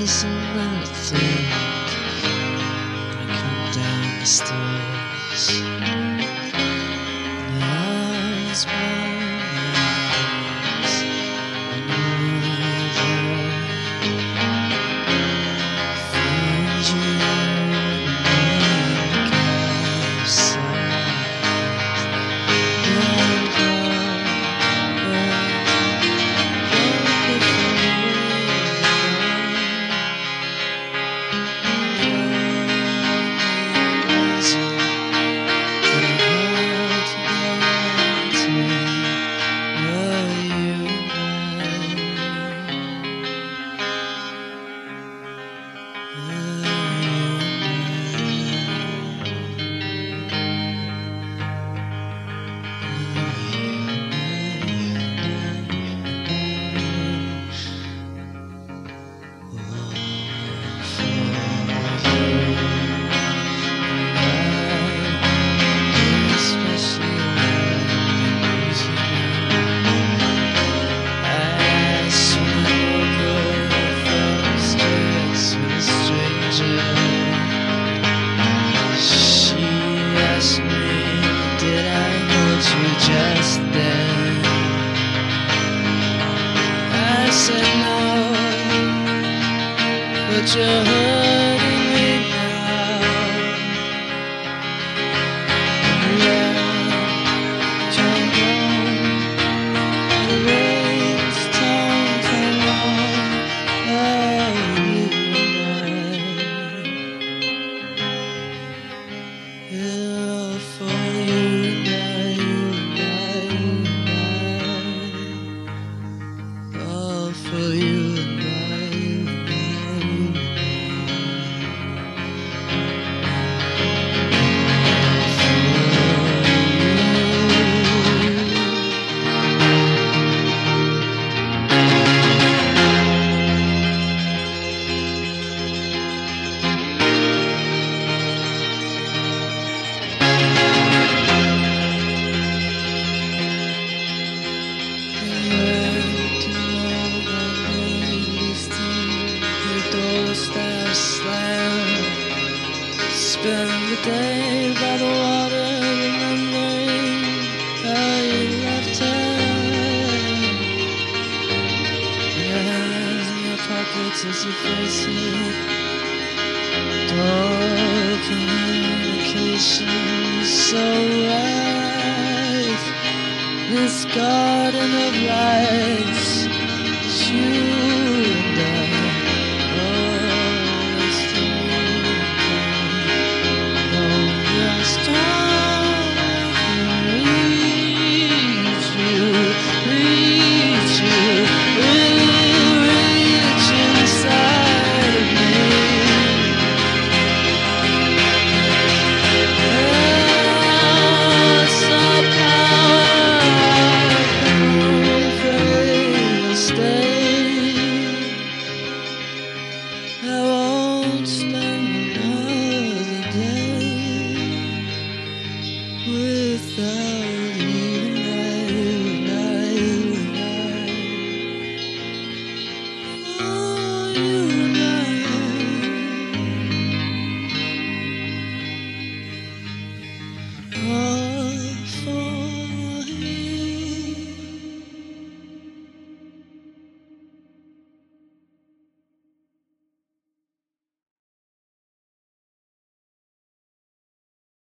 this another thing. I come down the stairs. The eyes behind my eyes. I know find you just then. I said no, but you're hurting me now. Yeah, jump on, the rain's torn long. Oh, you and I, yeah, for you and I. For you and I, doorstep slam. Spend the day by the water, remembering how you left her. Your hands in your pockets as you face it. Dull communication so right. This garden of lights, it's you and I. I won't spend another day without